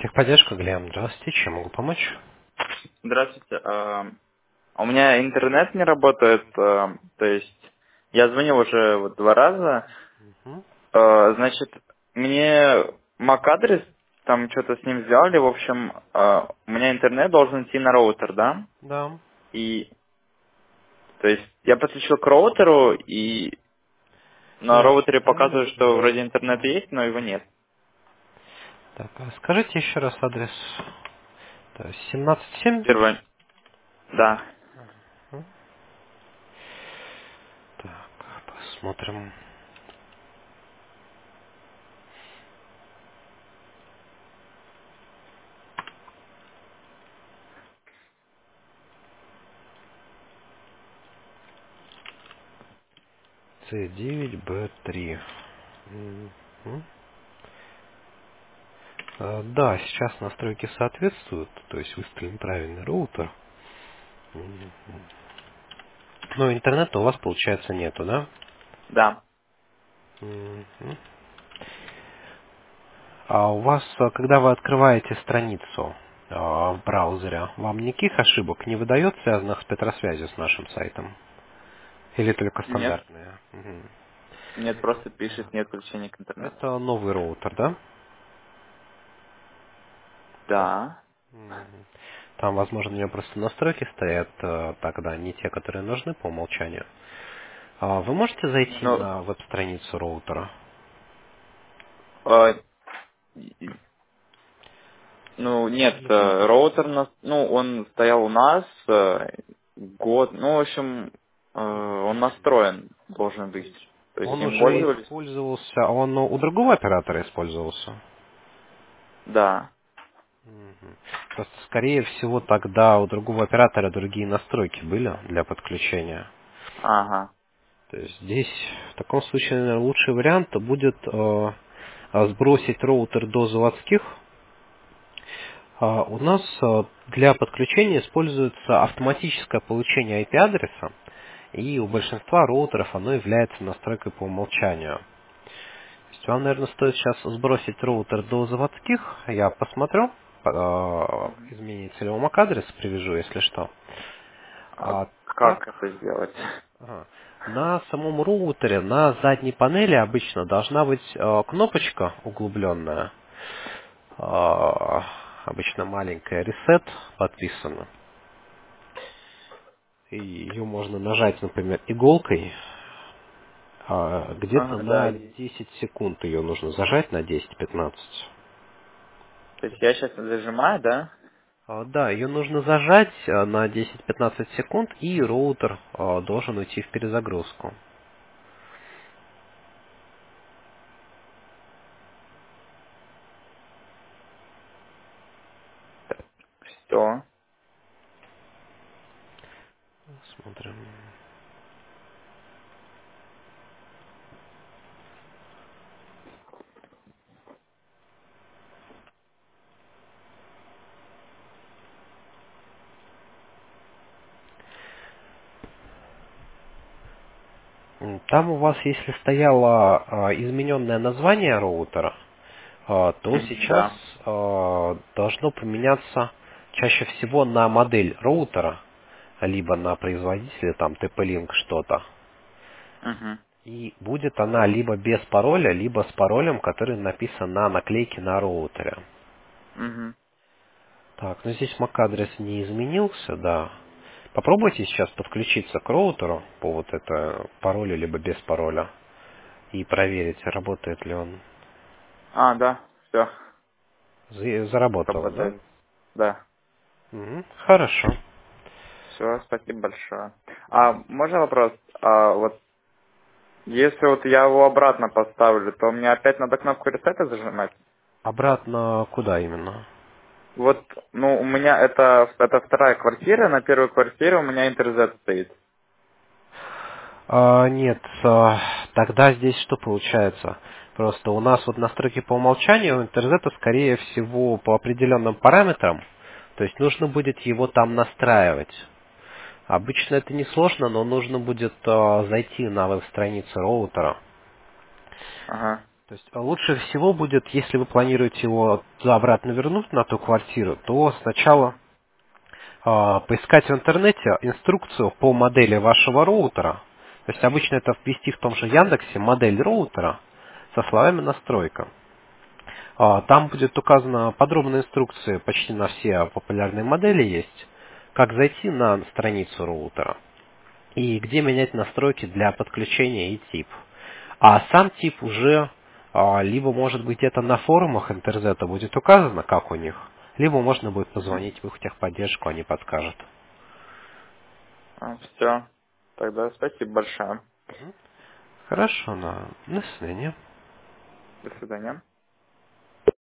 Техподдержка, Глеб. Здравствуйте, чем могу помочь? Здравствуйте. У меня интернет не работает, то есть я звонил уже вот 2 раза. Мгм. Значит, мне MAC-адрес, там что-то с ним сделали, в общем, у меня интернет должен идти на роутер, да? Да. И, то есть, я подключил к роутеру, и на Нет, роутере правильно. показывает, что вроде интернет есть, но его нет. Так, а скажите еще раз адрес. То есть 17.7? Первое, да. Мгм. Так, посмотрим. C9B3. Мгм. Да, сейчас настройки соответствуют, то есть выставлен правильный роутер. Мгм. Но интернета у вас, получается, нету, да? Да. Мгм. А у вас, когда вы открываете страницу в браузере, вам никаких ошибок не выдает, связанных с Петросвязью с нашим сайтом? Или только Нет, стандартные? Мгм. нет, просто пишет, Так. нет подключения к интернету. Это новый роутер, да? Да. Мгм. Там, возможно, у него просто настройки стоят тогда не те, которые нужны по умолчанию. Вы можете зайти Ну, на веб-страницу роутера? э, Ну, нет, Или вы... роутер, ну, он стоял у нас год, ну, в общем, он настроен должен быть. То есть Он им уже пользовались? использовался, он у другого оператора использовался? Да. Мгм. Просто, скорее всего, тогда у другого оператора другие настройки были для подключения. Ага. То есть здесь, в таком случае, наверное, лучший вариант будет сбросить роутер до заводских. У нас для подключения используется автоматическое получение IP-адреса, и у большинства роутеров оно является настройкой по умолчанию. То есть вам, наверное, стоит сейчас сбросить роутер до заводских. Я посмотрю, Мгм. изменится ли его MAC-адрес, привяжу, если что. А Так, как это сделать? ага. На самом роутере, на задней панели обычно должна быть кнопочка углубленная, обычно маленькая, reset подписана. И ее можно нажать, например, иголкой, где-то Ага, да, на есть. 10 секунд ее нужно зажать, на 10-15. То есть я сейчас зажимаю, да? Да, ее нужно зажать на 10-15 секунд, и роутер должен уйти в перезагрузку. Все. Смотрим. Там у вас, если стояло измененное название роутера, то сейчас Да. должно поменяться чаще всего на модель роутера, либо на производителя, там TP-Link что-то. Угу. И будет она либо без пароля, либо с паролем, который написан на наклейке на роутере. Угу. Так, ну здесь MAC-адрес не изменился, да. Попробуйте сейчас подключиться к роутеру по вот это паролю, либо без пароля, и проверить, работает ли он. А, да, все. Заработало, да? Работает. Да. Мгм, хорошо. Все, спасибо большое. А можно вопрос? Вот если вот я его обратно поставлю, то мне опять надо кнопку ресета зажимать? Обратно куда именно? Вот, ну, у меня это вторая квартира, на первой квартире у меня интернет стоит. Нет, тогда здесь что получается? Просто у нас вот настройки по умолчанию у интернета, скорее всего, по определенным параметрам. То есть нужно будет его там настраивать. Обычно это несложно, но нужно будет зайти на веб-страницу роутера. Ага. То есть лучше всего будет, если вы планируете его туда обратно вернуть, на ту квартиру, то сначала поискать в интернете инструкцию по модели вашего роутера. То есть обычно это ввести в том же Яндексе модель роутера со словами настройка. Там будет указана подробная инструкция почти на все популярные модели есть, как зайти на страницу роутера и где менять настройки для подключения и тип. А сам тип уже либо может быть это на форумах Интерзета будет указано, как у них, либо можно будет позвонить в их техподдержку, они подскажут. Все. Тогда спасибо большое. Хорошо, до свидания. До свидания.